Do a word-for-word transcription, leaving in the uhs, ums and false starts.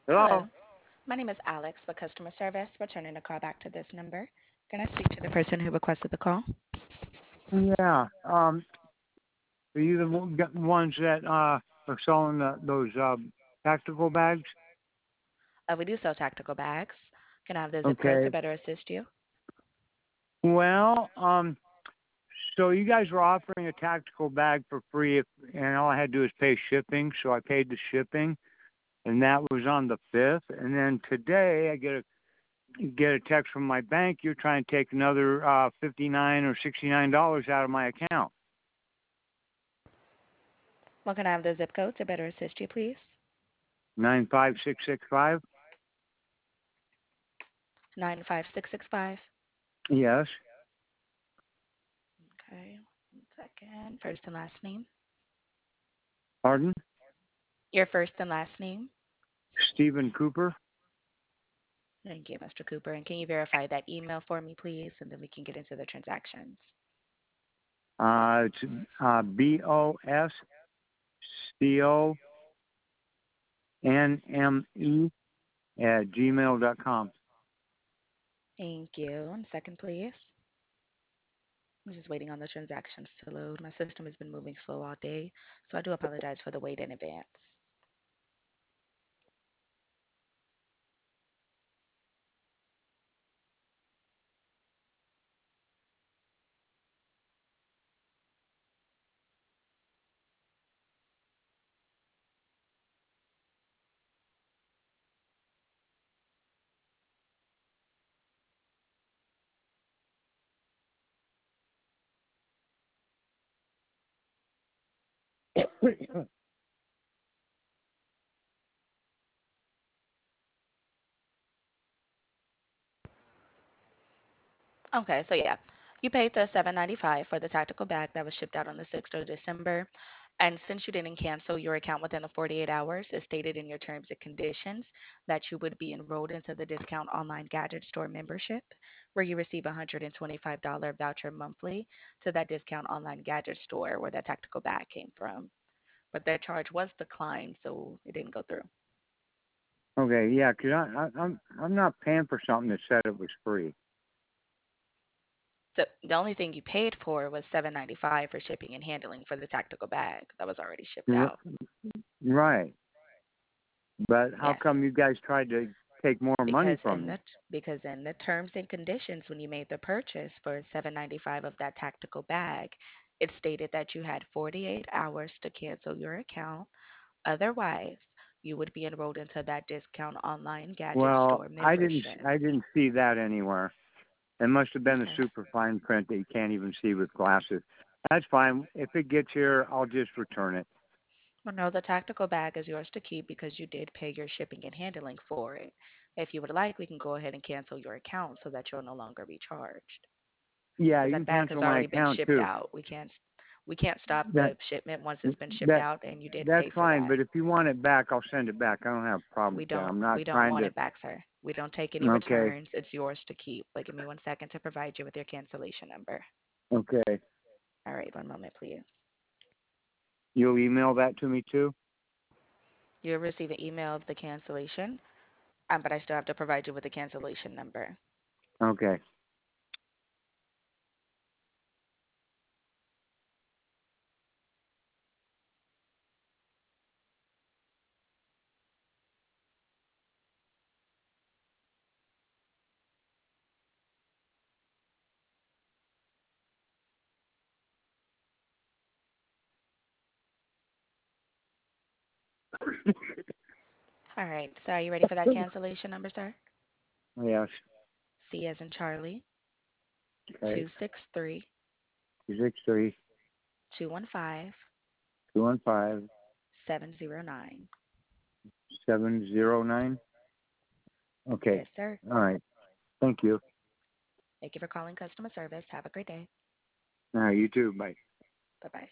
Hello. Hello, my name is Alex with customer service, returning a call back to this number. Can I speak to the person who requested the call? Yeah. Um, are you the one- got ones that uh are selling the, those uh, tactical bags? Uh, we do sell tactical bags. Can I have the zip code to Okay. better assist you? Well, um, so you guys were offering a tactical bag for free, if, and all I had to do was pay shipping. So I paid the shipping, and that was on the fifth. And then today I get a get a text from my bank. You're trying to take another uh, fifty nine or sixty nine dollars out of my account. Well, can I have the zip code to better assist you, please? Nine five six six five. nine five six six five. Yes. Okay, one second. First and last name. Pardon. Your first and last name. Stephen Cooper. Thank you, mister Cooper. And can you verify that email for me, please? And then we can get into the transactions. Uh, it's uh, B O S C O N M E at gmail dot com. Thank you. One second, please. I'm just waiting on the transactions to load. My system has been moving slow all day, so I do apologize for the wait in advance. Okay, so yeah, you paid the seven ninety-five for the tactical bag that was shipped out on the sixth of December. And since you didn't cancel your account within the forty-eight hours, it stated in your terms and conditions that you would be enrolled into the Discount Online Gadget Store membership, where you receive a one hundred twenty-five dollars voucher monthly to that Discount Online Gadget Store where that tactical bag came from. But that charge was declined, so it didn't go through. Okay, yeah, 'cause I, I, I'm I'm not paying for something that said it was free. So the only thing you paid for was seven ninety-five for shipping and handling for the tactical bag that was already shipped R- out. right, but how come Yes, you guys tried to take more money because from in me? the because in the terms and conditions when you made the purchase for seven ninety-five of that tactical bag, it stated that you had forty-eight hours to cancel your account. Otherwise, you would be enrolled into that discount online gadget Well, store I didn't membership. I didn't see that anywhere. It must have been a Okay. super fine print that you can't even see with glasses. That's fine. If it gets here, I'll just return it. Well, no, the tactical bag is yours to keep because you did pay your shipping and handling for it. If you would like, we can go ahead and cancel your account so that you'll no longer be charged. Yeah, Because you that can bag cancel has my already been account shipped too. out. We can't we can't stop That the shipment once it's been shipped that out, and you did that's pay for fine. that. But if you want it back, I'll send it back. I don't have a problem We with that. don't I'm not we don't trying want to. it back, sir. We don't take any Okay, returns. It's yours to keep. But give me one second to provide you with your cancellation number. okay. All right, one moment, please. You'll email that to me too. You'll receive an email of the cancellation, um, but I still have to provide you with the cancellation number. Okay. All right, so are you ready for that cancellation number, sir? Yes. C as in Charlie, Okay. two six three, Six three two one five, two one five seven zero nine. seven zero nine. Okay. Yes, sir. All right. Thank you. Thank you for calling customer service. Have a great day. All right. You too. Bye. Bye bye.